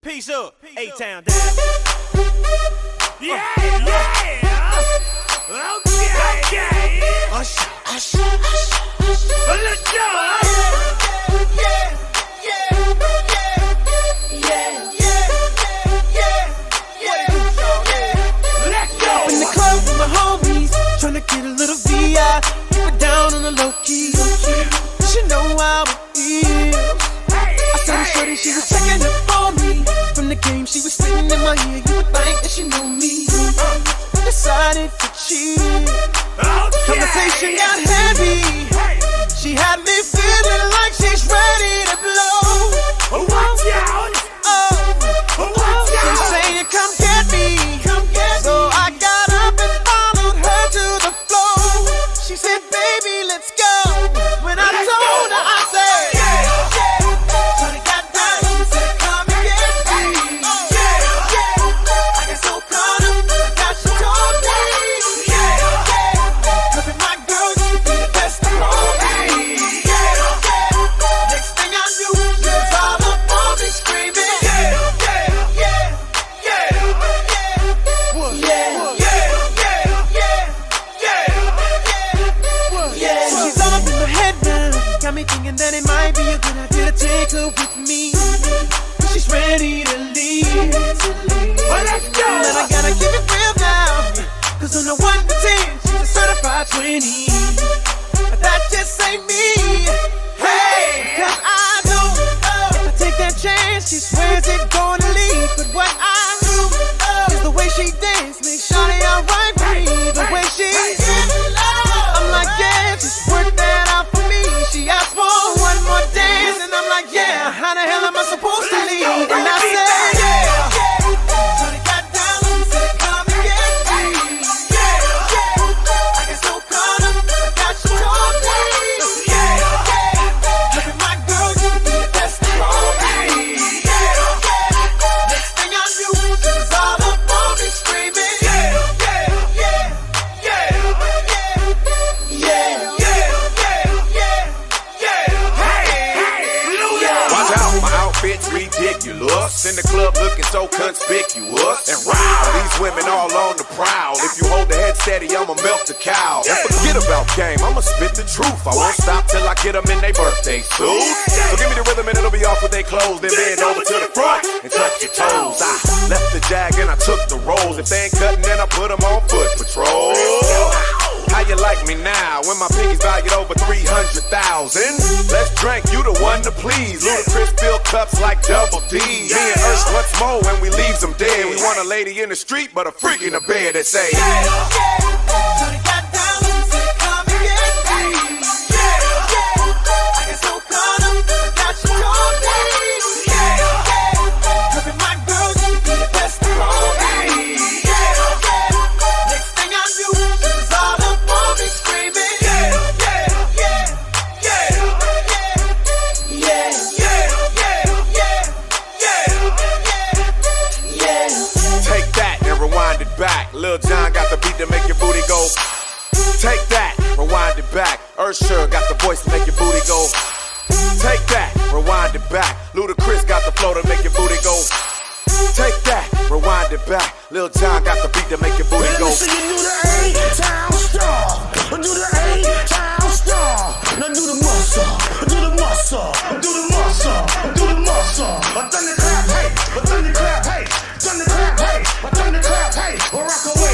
Peace up, A-Town down. Yeah. Okay. Usher. Let's go. In the club with my homies, tryna get a little VI. Keep it down on the low key. She know how it is. I saw her shorty, she was checking up on me. From the game, she was spitting in my ear. You would think that she knew me. Decided to cheat. Conversation got heavy. She had me feeling like she's ready to blow. Watch out. She's saying, come get me. So I got up and followed her to the floor. She said, baby, let's go. When I told her, I said, Shorty got down, said, come and get me. I got so caught up, I got she told me. Cause my girl used to be the best of all me. Next thing I knew, she was all up on me screaming. She's all up in my head now. Got me thinking that it might be a good idea to take her with me. She's ready to leave. Let's go. But I gotta keep it real now. Cause on the 1 to 10, she's a certified 20. But that just ain't me. Hey, cause I know if I take that chance, she swears it's gonna leave. But what I know is the way she dance makes Shawty alright with me. The way she I'm like, yeah, just work that out for me. She asked for one more dance, and I'm like, yeah, how the hell am I supposed to leave? And I said, Shawty got down, said, come and get me. I got so caught up, I got you told me. Look at my girl, you can be the best of all me. Next thing I knew, she was all up on me screaming. Ridiculous. In the club looking so conspicuous. And wow, these women all on the prowl. If you hold the head steady, I'ma milk the cow. And forget about game, I'ma spit the truth. I won't stop till I get them in their birthday suits. So give me the rhythm and it'll be off with their clothes. Then bend over to the front and touch your toes. I left the jag and I took the rolls. If they ain't cutting, then I put them on foot patrol. How you like me now when my piggy's valued over 300,000? Let's drink, you the one to please. Ludacris fill cups like Double D. Me and Ursh once more when we leaves them dead. We want a lady in the street, but a freak in the bed that say, Shorty got down, said, come and get me. I got so caught up, I got you told me. Look at my girl, you can be the best of all me. Next thing I knew, she was all up on me screaming. take that and rewind it back. Lil Jon got the beat to make your booty go. Take that, rewind it back. Usher got the voice to make your booty go. Take that, rewind it back. Ludacris got the flow to make your booty go. Take that, rewind it back. Lil Jon got the beat to make your booty go. Do the A-Town star. Do the A-Town star. Now do the muscle. Do the muscle. Do the muscle. Do the muscle. I done the clap, hey. I done the clap, hey. Done the clap, hey. I done the clap, hey. Rock away.